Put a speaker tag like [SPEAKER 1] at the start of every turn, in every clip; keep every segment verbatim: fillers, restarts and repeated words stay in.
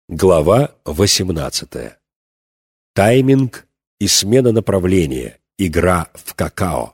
[SPEAKER 1] Глава восемнадцатая. Тайминг и смена направления. Игра в какао.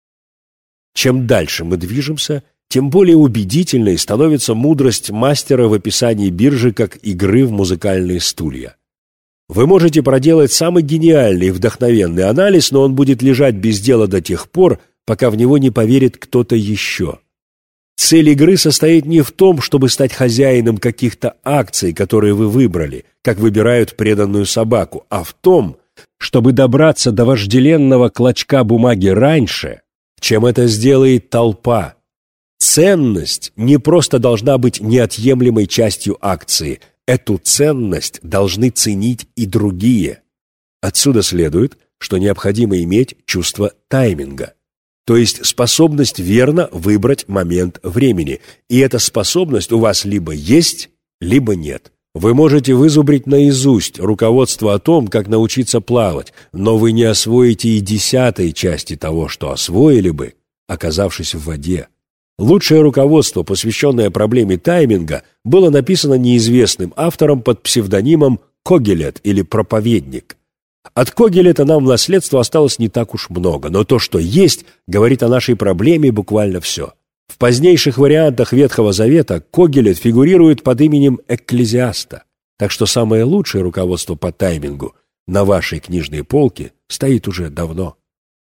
[SPEAKER 1] Чем дальше мы движемся, тем более убедительной становится мудрость мастера в описании биржи как игры в музыкальные стулья. Вы можете проделать самый гениальный и вдохновенный анализ, но он будет лежать без дела до тех пор, пока в него не поверит кто-то еще. Цель игры состоит не в том, чтобы стать хозяином каких-то акций, которые вы выбрали, как выбирают преданную собаку, а в том, чтобы добраться до вожделенного клочка бумаги раньше, чем это сделает толпа. Ценность не просто должна быть неотъемлемой частью акции, эту ценность должны ценить и другие. Отсюда следует, что необходимо иметь чувство тайминга. То есть способность верно выбрать момент времени. И эта способность у вас либо есть, либо нет. Вы можете вызубрить наизусть руководство о том, как научиться плавать, но вы не освоите и десятой части того, что освоили бы, оказавшись в воде. Лучшее руководство, посвященное проблеме тайминга, было написано неизвестным автором под псевдонимом Когелет или Проповедник. От Когелета нам в наследство осталось не так уж много, но то, что есть, говорит о нашей проблеме буквально все. В позднейших вариантах Ветхого Завета Когелет фигурирует под именем Экклезиаста, так что самое лучшее руководство по таймингу на вашей книжной полке стоит уже давно.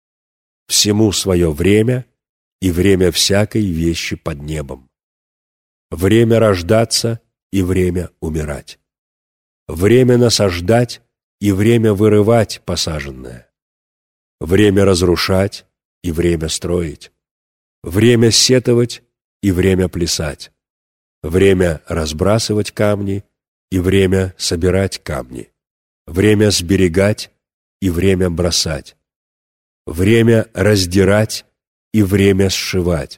[SPEAKER 1] Всему свое время и время всякой вещи под небом. Время рождаться и время умирать. Время насаждать и время вырывать посаженное. Время разрушать и время строить. Время сетовать и время плясать. Время разбрасывать камни и время собирать камни. Время сберегать и время бросать. Время раздирать и время сшивать.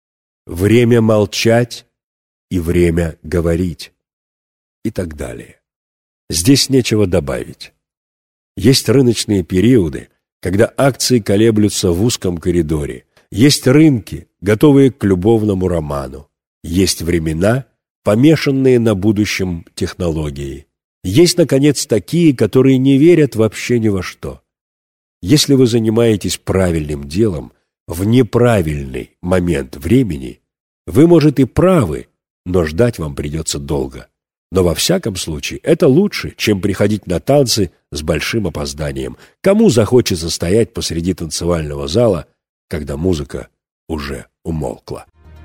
[SPEAKER 1] Время молчать и время говорить. И так далее. Здесь нечего добавить. Есть рыночные периоды, когда акции колеблются в узком коридоре. Есть рынки, готовые к любовному роману. Есть времена, помешанные на будущем технологии. Есть, наконец, такие, которые не верят вообще ни во что. Если вы занимаетесь правильным делом в неправильный момент времени, вы, может, и правы, но ждать вам придется долго. Но во всяком случае это лучше, чем приходить на танцы с большим опозданием. Кому захочется стоять посреди танцевального зала, когда музыка уже умолкла?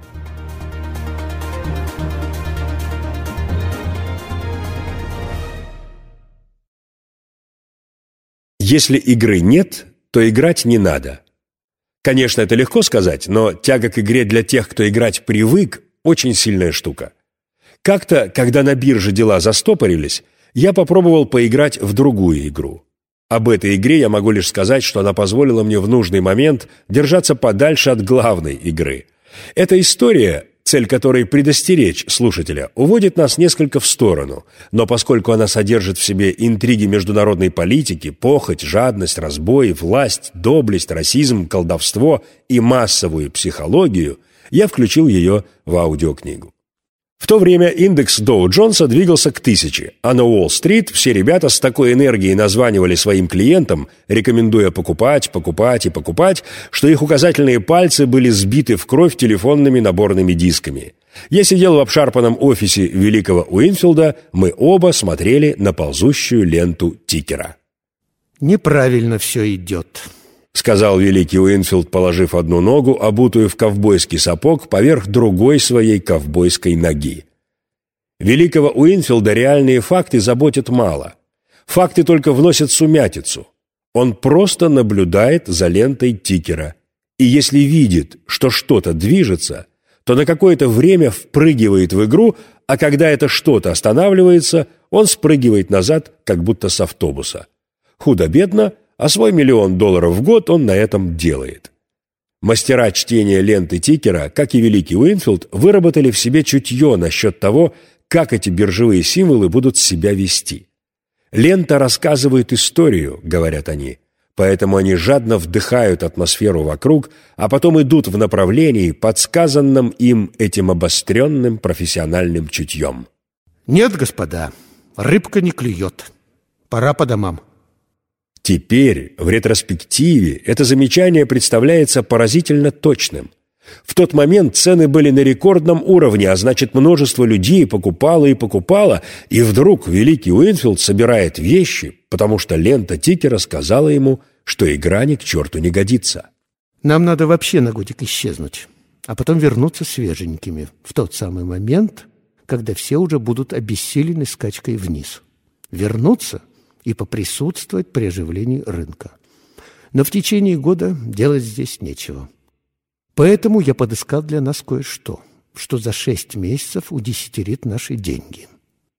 [SPEAKER 1] Если игры нет, то играть не надо. Конечно, это легко сказать, но тяга к игре для тех, кто играть привык, очень сильная штука. Как-то, когда на бирже дела застопорились, я попробовал поиграть в другую игру. Об этой игре я могу лишь сказать, что она позволила мне в нужный момент держаться подальше от главной игры. Эта история, цель которой предостеречь слушателя, уводит нас несколько в сторону, но поскольку она содержит в себе интриги международной политики, похоть, жадность, разбой, власть, доблесть, расизм, колдовство и массовую психологию, я включил ее в аудиокнигу. В то время индекс Доу-Джонса двигался к тысяче, а на Уолл-стрит все ребята с такой энергией названивали своим клиентам, рекомендуя покупать, покупать и покупать, что их указательные пальцы были сбиты в кровь телефонными наборными дисками. Я сидел в обшарпанном офисе великого Уинфилда, мы оба смотрели на ползущую ленту тикера.
[SPEAKER 2] «Неправильно все идет»,
[SPEAKER 1] — сказал великий Уинфилд, положив одну ногу, обутую в ковбойский сапог, поверх другой своей ковбойской ноги. Великого Уинфилда реальные факты заботят мало. Факты только вносят сумятицу. Он просто наблюдает за лентой тикера. И если видит, что что-то движется, то на какое-то время впрыгивает в игру, а когда это что-то останавливается, он спрыгивает назад, как будто с автобуса. Худо-бедно, а свой миллион долларов в год он на этом делает. Мастера чтения ленты тикера, как и великий Уинфилд, выработали в себе чутье насчет того, как эти биржевые символы будут себя вести. «Лента рассказывает историю», — говорят они, поэтому они жадно вдыхают атмосферу вокруг, а потом идут в направлении, подсказанном им этим обостренным профессиональным чутьем.
[SPEAKER 2] Нет, господа, Рыбка не клюет. Пора по домам.
[SPEAKER 1] Теперь, в ретроспективе, это замечание представляется поразительно точным. В тот момент цены были на рекордном уровне, а значит, множество людей покупало и покупало, и вдруг великий Уинфилд собирает вещи, потому что лента тикера сказала ему, что игра ни к черту не годится.
[SPEAKER 2] Нам надо вообще на годик исчезнуть, а потом вернуться свеженькими в тот самый момент, когда все уже будут обессилены скачкой вниз. Вернуться и поприсутствовать при оживлении рынка. Но в течение года делать здесь нечего. Поэтому я подыскал для нас кое-что, что за шесть месяцев удесятерит наши деньги.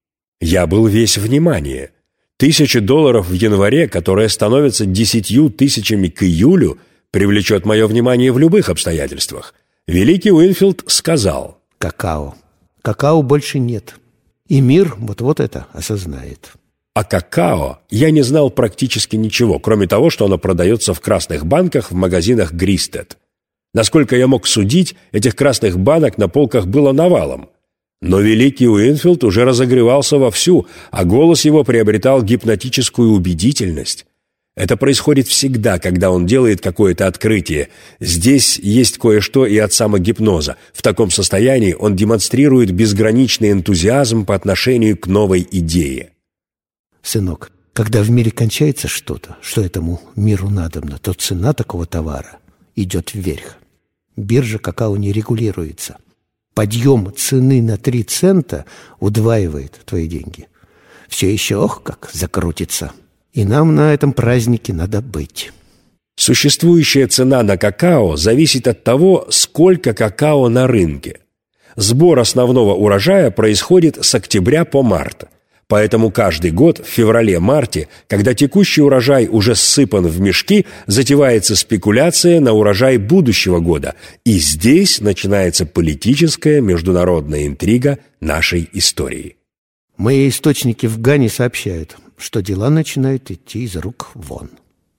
[SPEAKER 1] Я был весь внимание. Тысяча долларов в январе, которая становится десятью тысячами к июлю, привлечет мое внимание в любых обстоятельствах. Великий Уинфилд сказал:
[SPEAKER 2] Какао. Какао больше нет. И мир вот-вот это осознает.
[SPEAKER 1] О какао я не знал практически ничего, кроме того, что оно продается в красных банках в магазинах Гристед. Насколько я мог судить, этих красных банок на полках было навалом. Но великий Уинфилд уже разогревался вовсю, а голос его приобретал гипнотическую убедительность. Это происходит всегда, когда он делает какое-то открытие. Здесь есть кое-что и от самогипноза. В таком состоянии он демонстрирует безграничный энтузиазм по отношению к новой идее.
[SPEAKER 2] Сынок, когда в мире кончается что-то, что этому миру надобно, то цена такого товара идет вверх. Биржа какао не регулируется. Подъем цены на три цента удваивает твои деньги. Все еще, ох, как закрутится. И нам на этом празднике надо быть.
[SPEAKER 1] Существующая цена на какао зависит от того, сколько какао на рынке. Сбор основного урожая происходит с октября по март. Поэтому каждый год в феврале-марте, когда текущий урожай уже ссыпан в мешки, затевается спекуляция на урожай будущего года. И здесь начинается политическая международная интрига нашей истории.
[SPEAKER 2] Мои источники в Гане сообщают, что дела начинают идти из рук вон.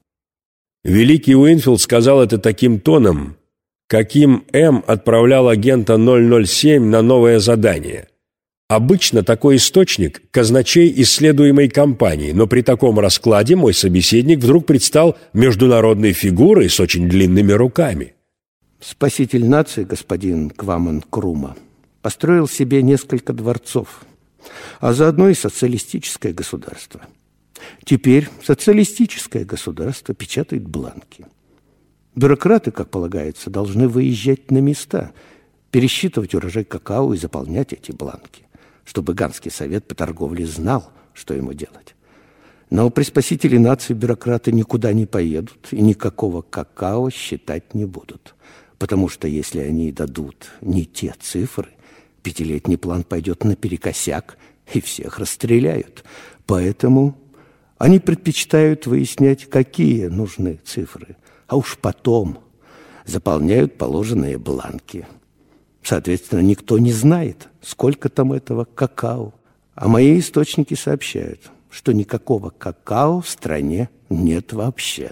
[SPEAKER 1] Великий Уинфилд сказал это таким тоном, каким М отправлял агента ноль ноль семь на новое задание. Обычно такой источник – казначей исследуемой компании, но при таком раскладе мой собеседник вдруг предстал международной фигурой с очень длинными руками.
[SPEAKER 2] Спаситель нации, господин Кваман Крума, построил себе несколько дворцов, а заодно и социалистическое государство. Теперь социалистическое государство печатает бланки. Бюрократы, как полагается, должны выезжать на места, пересчитывать урожай какао и заполнять эти бланки, чтобы Ганский совет по торговле знал, что ему делать. Но при спасителе нации бюрократы никуда не поедут и никакого какао считать не будут, потому что если они дадут не те цифры, пятилетний план пойдет наперекосяк и всех расстреляют. Поэтому они предпочитают выяснять, какие нужны цифры, а уж потом заполняют положенные бланки. Соответственно, никто не знает, сколько там этого какао. А мои источники сообщают, что никакого какао в стране нет вообще.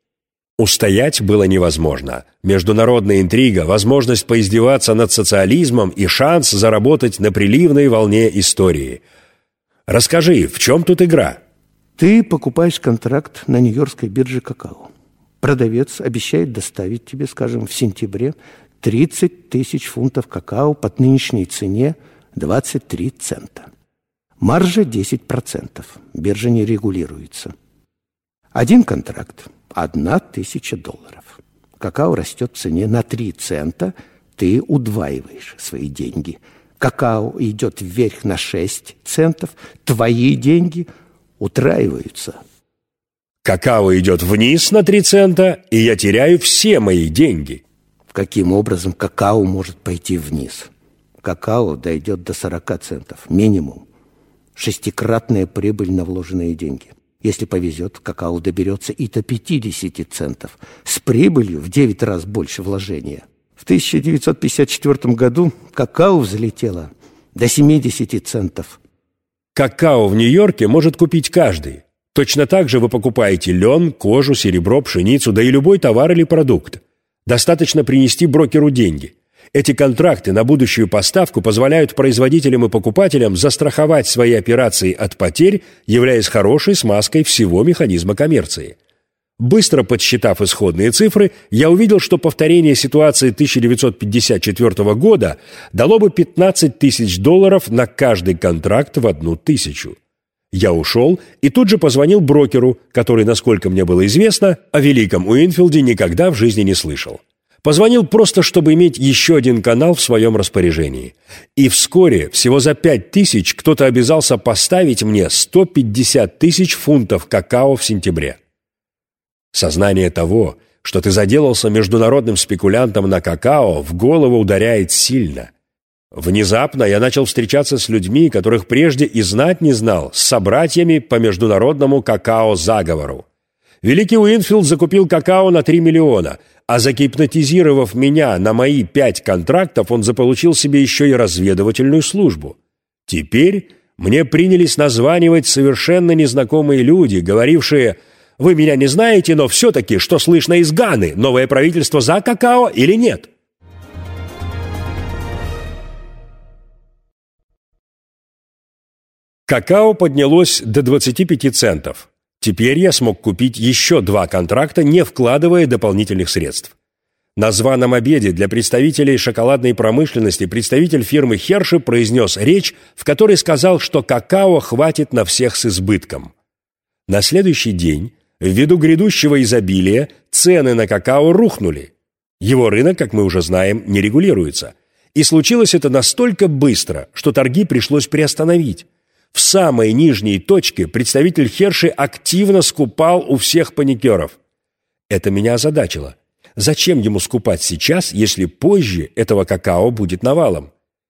[SPEAKER 1] Устоять было невозможно. Международная интрига, возможность поиздеваться над социализмом и шанс заработать на приливной волне истории. Расскажи, в чем тут игра?
[SPEAKER 2] Ты покупаешь контракт на Нью-Йоркской бирже какао. Продавец обещает доставить тебе, скажем, в сентябре тридцать тысяч фунтов какао по нынешней цене двадцать три цента. Маржа десять процентов. Биржа не регулируется. Один контракт – одна тысяча долларов. Какао растет в цене на три цента, ты удваиваешь свои деньги. Какао идет вверх на шесть центов, твои деньги утраиваются.
[SPEAKER 1] Какао идет вниз на три цента, и я теряю все мои деньги.
[SPEAKER 2] Каким образом какао может пойти вниз? Какао дойдет до сорока центов, минимум. Шестикратная прибыль на вложенные деньги. Если повезет, какао доберется и до пятидесяти центов, с прибылью в девять раз больше вложения. В тысяча девятьсот пятьдесят четвёртом году какао взлетело до семидесяти центов.
[SPEAKER 1] Какао в Нью-Йорке может купить каждый. Точно так же вы покупаете лен, кожу, серебро, пшеницу, да и любой товар или продукт. Достаточно принести брокеру деньги. Эти контракты на будущую поставку позволяют производителям и покупателям застраховать свои операции от потерь, являясь хорошей смазкой всего механизма коммерции. Быстро подсчитав исходные цифры, я увидел, что повторение ситуации тысяча девятьсот пятьдесят четвёртого года дало бы пятнадцать тысяч долларов на каждый контракт в одну тысячу. Я ушел и тут же позвонил брокеру, который, насколько мне было известно, о великом Уинфилде никогда в жизни не слышал. Позвонил просто, чтобы иметь еще один канал в своем распоряжении. И вскоре, всего за пять тысяч, кто-то обязался поставить мне сто пятьдесят тысяч фунтов какао в сентябре. Сознание того, что ты заделался международным спекулянтом на какао, в голову ударяет сильно. Внезапно я начал встречаться с людьми, которых прежде и знать не знал, с собратьями по международному какао-заговору. Великий Уинфилд закупил какао на три миллиона, а загипнотизировав меня на мои пять контрактов, он заполучил себе еще и разведывательную службу. Теперь мне принялись названивать совершенно незнакомые люди, говорившие: «Вы меня не знаете, но все-таки, что слышно из Ганы, новое правительство за какао или нет?» Какао поднялось до двадцати пяти центов. Теперь я смог купить еще два контракта, не вкладывая дополнительных средств. На званом обеде для представителей шоколадной промышленности представитель фирмы Херши произнес речь, в которой сказал, что какао хватит на всех с избытком. На следующий день, ввиду грядущего изобилия, цены на какао рухнули. Его рынок, как мы уже знаем, не регулируется. И случилось это настолько быстро, что торги пришлось приостановить. В самой нижней точке представитель Херши активно скупал у всех паникеров. Это меня озадачило. Зачем ему скупать сейчас, если позже этого какао будет навалом?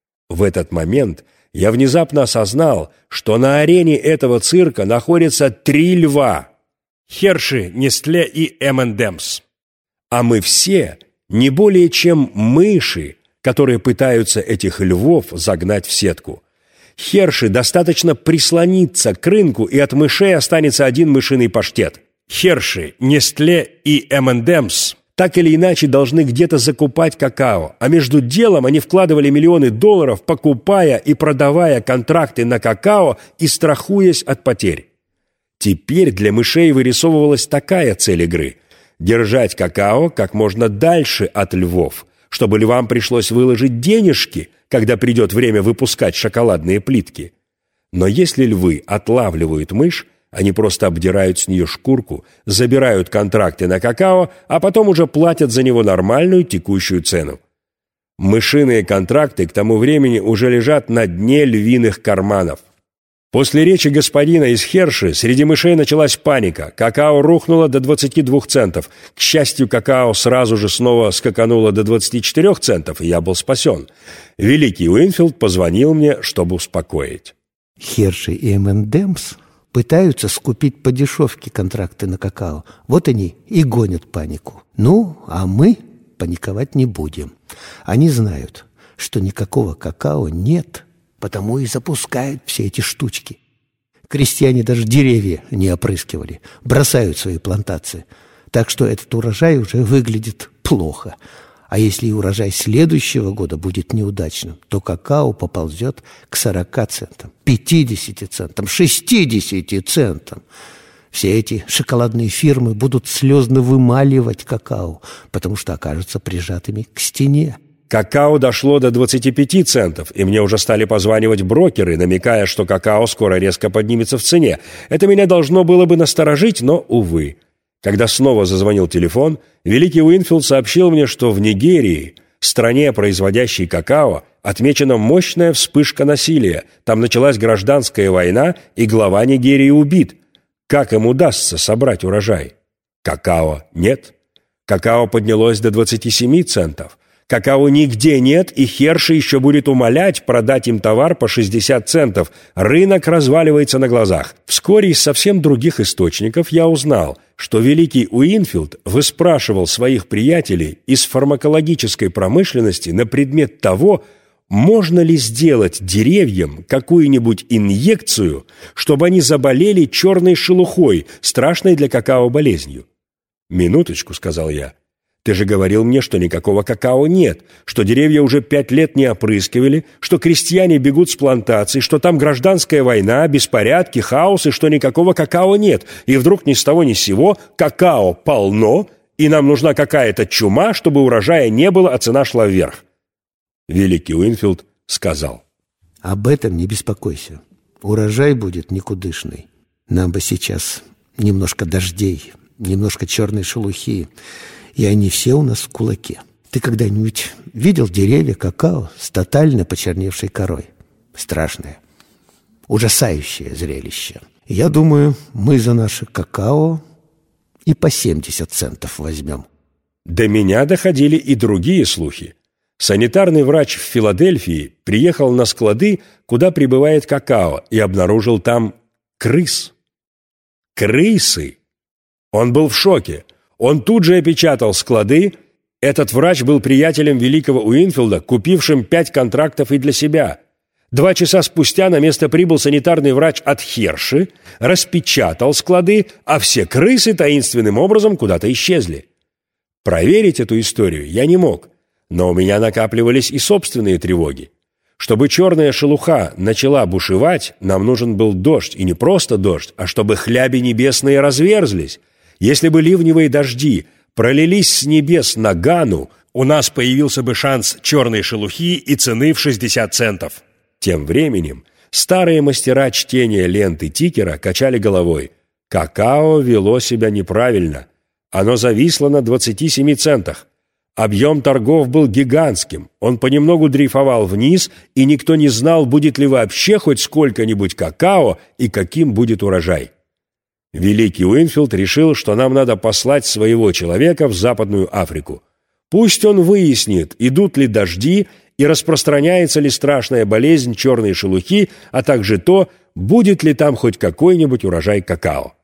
[SPEAKER 1] В этот момент я внезапно осознал, что на арене этого цирка находятся три льва – Херши, Нестле и эм энд эмс. А мы все не более чем мыши, которые пытаются этих львов загнать в сетку. Херши достаточно прислониться к рынку, и от мышей останется один мышиный паштет. Херши, Нестле и эм энд эмс так или иначе должны где-то закупать какао, а между делом они вкладывали миллионы долларов, покупая и продавая контракты на какао и страхуясь от потерь. Теперь для мышей вырисовывалась такая цель игры – держать какао как можно дальше от львов, чтобы львам пришлось выложить денежки, когда придет время выпускать шоколадные плитки. Но если львы отлавливают мышь, они просто обдирают с нее шкурку, забирают контракты на какао, а потом уже платят за него нормальную текущую цену. Мышиные контракты к тому времени уже лежат на дне львиных карманов. После речи господина из Херши среди мышей началась паника. Какао рухнуло до двадцати двух центов. К счастью, какао сразу же снова скакануло до двадцати четырёх центов, и я был спасен. Великий Уинфилд позвонил мне, чтобы успокоить.
[SPEAKER 2] Херши и эм энд эмс пытаются скупить по дешевке контракты на какао. Вот они и гонят панику. Ну, а мы паниковать не будем. Они знают, что никакого какао нет, потому и запускают все эти штучки. Крестьяне даже деревья не опрыскивали, бросают свои плантации. Так что этот урожай уже выглядит плохо. А если и урожай следующего года будет неудачным, то какао поползет к сорока центам, пятидесяти центам, шестидесяти центам. Все эти шоколадные фирмы будут слезно вымаливать какао, потому что окажутся прижатыми к стене.
[SPEAKER 1] Какао дошло до двадцати пяти центов, и мне уже стали позванивать брокеры, намекая, что какао скоро резко поднимется в цене. Это меня должно было бы насторожить, но, увы. Когда снова зазвонил телефон, великий Уинфилд сообщил мне, что в Нигерии, стране, производящей какао, отмечена мощная вспышка насилия. Там началась гражданская война, и глава Нигерии убит. Как им удастся собрать урожай? Какао нет. Какао поднялось до двадцати семи центов. Какао нигде нет, и Херши еще будет умолять продать им товар по шестьдесят центов. Рынок разваливается на глазах. Вскоре из совсем других источников я узнал, что великий Уинфилд выспрашивал своих приятелей из фармакологической промышленности на предмет того, можно ли сделать деревьям какую-нибудь инъекцию, чтобы они заболели черной шелухой, страшной для какао болезнью. «Минуточку», — сказал я. Ты же говорил мне, что никакого какао нет, что деревья уже пять лет не опрыскивали, что крестьяне бегут с плантаций, что там гражданская война, беспорядки, хаос, и что никакого какао нет. И вдруг ни с того ни с сего какао полно, и нам нужна какая-то чума, чтобы урожая не было, а цена шла вверх. Великий Уинфилд сказал:
[SPEAKER 2] об этом не беспокойся. Урожай будет никудышный. Нам бы сейчас немножко дождей, немножко черной шелухи, и они все у нас в кулаке. Ты когда-нибудь видел деревья какао с тотально почерневшей корой? Страшное, ужасающее зрелище. Я думаю, мы за наше какао и по семьдесят центов возьмем.
[SPEAKER 1] До меня доходили и другие слухи. Санитарный врач в Филадельфии приехал на склады, куда прибывает какао, и обнаружил там крыс. Крысы! Он был в шоке. Он тут же опечатал склады. Этот врач был приятелем великого Уинфилда, купившим пять контрактов и для себя. Два часа спустя на место прибыл санитарный врач от Херши, распечатал склады, а все крысы таинственным образом куда-то исчезли. Проверить эту историю я не мог, но у меня накапливались и собственные тревоги. Чтобы черная шелуха начала бушевать, нам нужен был дождь, и не просто дождь, а чтобы хляби небесные разверзлись. Если бы ливневые дожди пролились с небес на Гану, у нас появился бы шанс черной шелухи и цены в шестьдесят центов. Тем временем старые мастера чтения ленты тикера качали головой. Какао вело себя неправильно. Оно зависло на двадцати семи центах. Объем торгов был гигантским. Он понемногу дрейфовал вниз, и никто не знал, будет ли вообще хоть сколько-нибудь какао и каким будет урожай. Великий Уинфилд решил, что нам надо послать своего человека в Западную Африку. Пусть он выяснит, идут ли дожди и распространяется ли страшная болезнь черной шелухи, а также то, будет ли там хоть какой-нибудь урожай какао.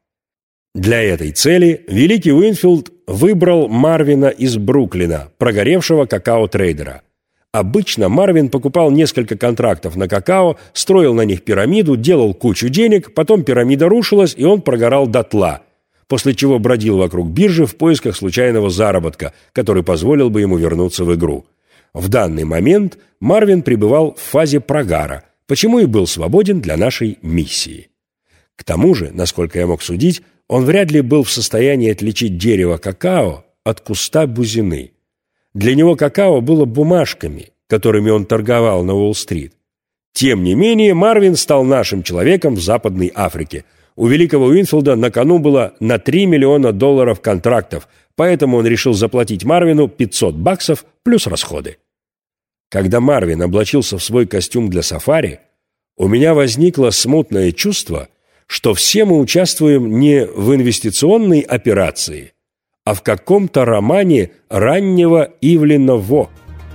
[SPEAKER 1] Для этой цели великий Уинфилд выбрал Марвина из Бруклина, прогоревшего какао-трейдера. Обычно Марвин покупал несколько контрактов на какао, строил на них пирамиду, делал кучу денег, потом пирамида рушилась, и он прогорал дотла, после чего бродил вокруг биржи в поисках случайного заработка, который позволил бы ему вернуться в игру. В данный момент Марвин пребывал в фазе прогара, почему и был свободен для нашей миссии. К тому же, насколько я мог судить, он вряд ли был в состоянии отличить дерево какао от куста бузины. Для него какао было бумажками, которыми он торговал на Уолл-стрит. Тем не менее, Марвин стал нашим человеком в Западной Африке. У великого Уинфилда на кону было на три миллиона долларов контрактов, поэтому он решил заплатить Марвину пятьсот баксов плюс расходы. Когда Марвин облачился в свой костюм для сафари, у меня возникло смутное чувство, что все мы участвуем не в инвестиционной операции, а в каком-то романе раннего Ивлина Во.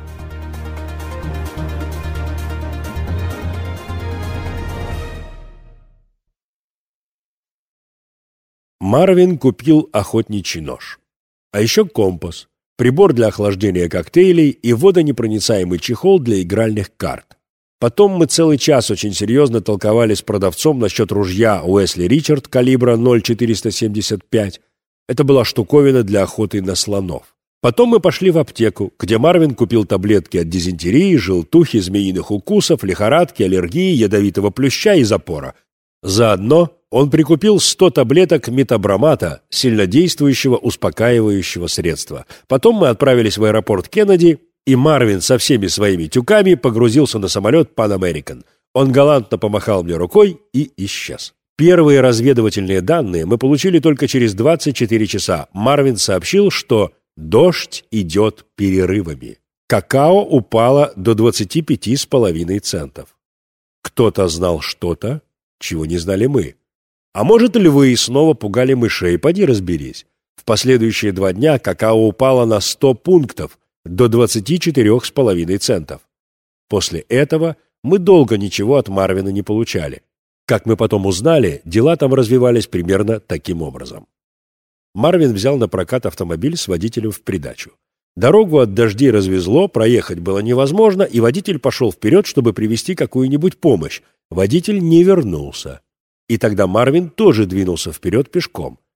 [SPEAKER 1] Марвин купил охотничий нож, а еще компас, прибор для охлаждения коктейлей и водонепроницаемый чехол для игральных карт. Потом мы целый час очень серьезно толковали с продавцом насчет ружья Уэсли Ричард калибра ноль четыреста семьдесят пять. Это была штуковина для охоты на слонов. Потом мы пошли в аптеку, где Марвин купил таблетки от дизентерии, желтухи, змеиных укусов, лихорадки, аллергии, ядовитого плюща и запора. Заодно он прикупил сто таблеток метабромата, сильнодействующего успокаивающего средства. Потом мы отправились в аэропорт Кеннеди, и Марвин со всеми своими тюками погрузился на самолет Pan American. Он галантно помахал мне рукой и исчез. Первые разведывательные данные мы получили только через двадцать четыре часа. Марвин сообщил, что дождь идет перерывами. Какао упало до двадцати пяти с половиной центов. Кто-то знал что-то, чего не знали мы. А может, львы снова пугали мышей, поди разберись. В последующие два дня какао упало на сто пунктов, до двадцати четырёх с половиной центов. После этого мы долго ничего от Марвина не получали. Как мы потом узнали, дела там развивались примерно таким образом. Марвин взял на прокат автомобиль с водителем в придачу. Дорогу от дождей развезло, проехать было невозможно, и водитель пошел вперед, чтобы привезти какую-нибудь помощь. Водитель не вернулся. И тогда Марвин тоже двинулся вперед пешком.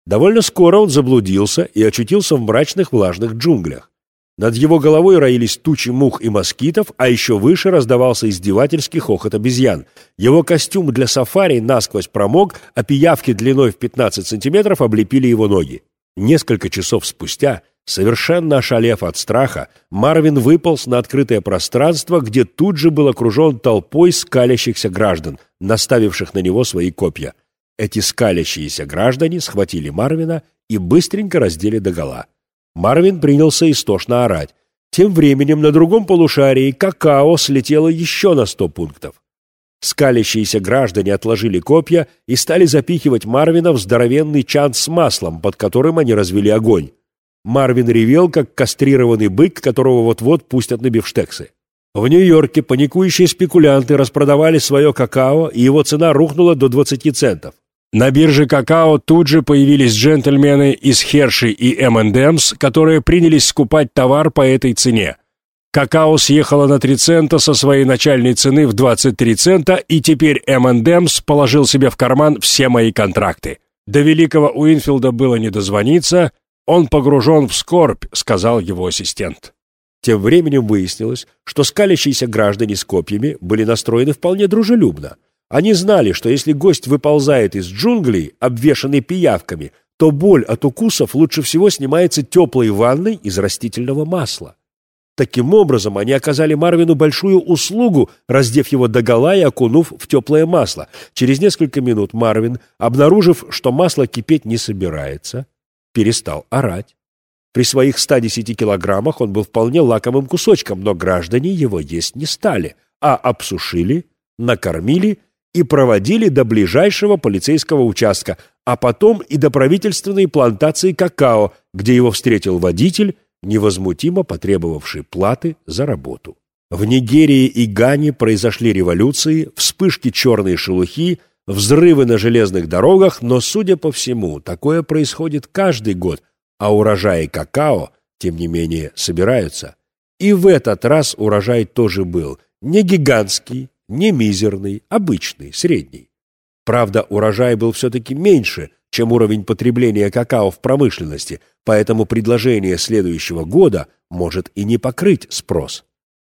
[SPEAKER 1] Довольно скоро он заблудился и очутился в мрачных влажных джунглях. Над его головой роились тучи мух и москитов, а еще выше раздавался издевательский хохот обезьян. Его костюм для сафари насквозь промок, а пиявки длиной в пятнадцать сантиметров облепили его ноги. Несколько часов спустя, совершенно ошалев от страха, Марвин выполз на открытое пространство, где тут же был окружен толпой скалящихся граждан, наставивших на него свои копья. Эти скалящиеся граждане схватили Марвина и быстренько раздели догола. Марвин принялся истошно орать. Тем временем на другом полушарии какао слетело еще на сто пунктов. Скалящиеся граждане отложили копья и стали запихивать Марвина в здоровенный чан с маслом, под которым они развели огонь. Марвин ревел, как кастрированный бык, которого вот-вот пустят на бифштексы. В Нью-Йорке паникующие спекулянты распродавали свое какао, и его цена рухнула до двадцати центов. На бирже какао тут же появились джентльмены из Hershey и эм энд эмс, которые принялись скупать товар по этой цене. Какао съехало на три цента со своей начальной цены в двадцать три цента, и теперь эм энд эмс положил себе в карман все мои контракты. До великого Уинфилда было не дозвониться, он погружен в скорбь, сказал его ассистент. Тем временем выяснилось, что скалящиеся граждане с копьями были настроены вполне дружелюбно. Они знали, что если гость выползает из джунглей, обвешанный пиявками, то боль от укусов лучше всего снимается теплой ванной из растительного масла. Таким образом, они оказали Марвину большую услугу, раздев его догола и окунув в теплое масло. Через несколько минут Марвин, обнаружив, что масло кипеть не собирается, перестал орать. При своих ста десяти килограммах он был вполне лакомым кусочком, но граждане его есть не стали, а обсушили, накормили и проводили до ближайшего полицейского участка, а потом и до правительственной плантации какао, где его встретил водитель, невозмутимо потребовавший платы за работу. В Нигерии и Гане произошли революции, вспышки черной шелухи, взрывы на железных дорогах, но, судя по всему, такое происходит каждый год, а урожаи какао, тем не менее, собираются. И в этот раз урожай тоже был не гигантский, не мизерный, обычный, средний. Правда, урожай был все-таки меньше, чем уровень потребления какао в промышленности, поэтому предложение следующего года может и не покрыть спрос.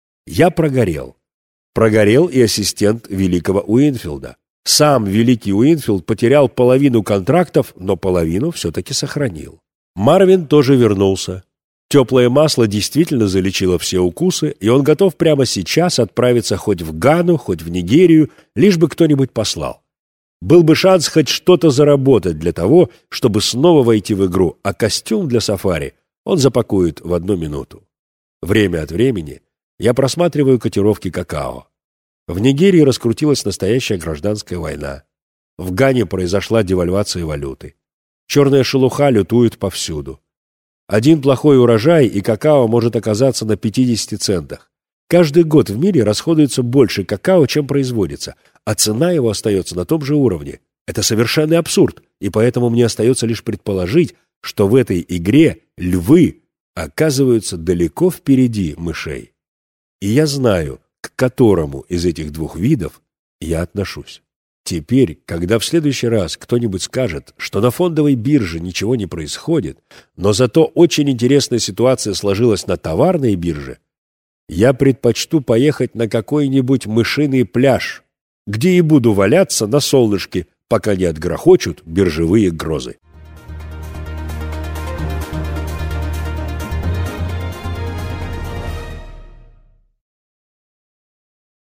[SPEAKER 1] Я прогорел. Прогорел и ассистент великого Уинфилда. Сам великий Уинфилд потерял половину контрактов, но половину все-таки сохранил. Марвин тоже вернулся. Теплое масло действительно залечило все укусы, и он готов прямо сейчас отправиться хоть в Гану, хоть в Нигерию, лишь бы кто-нибудь послал. Был бы шанс хоть что-то заработать для того, чтобы снова войти в игру, а костюм для сафари он запакует в одну минуту. Время от времени я просматриваю котировки какао. В Нигерии раскрутилась настоящая гражданская война. В Гане произошла девальвация валюты. Черная шелуха лютует повсюду. Один плохой урожай, и какао может оказаться на пятидесяти центах. Каждый год в мире расходуется больше какао, чем производится, а цена его остается на том же уровне. Это совершенный абсурд, и поэтому мне остается лишь предположить, что в этой игре львы оказываются далеко впереди мышей. И я знаю, к которому из этих двух видов я отношусь. Теперь, когда в следующий раз кто-нибудь скажет, что на фондовой бирже ничего не происходит, но зато очень интересная ситуация сложилась на товарной бирже, я предпочту поехать на какой-нибудь мышиный пляж, где и буду валяться на солнышке, пока не отгрохочут биржевые грозы.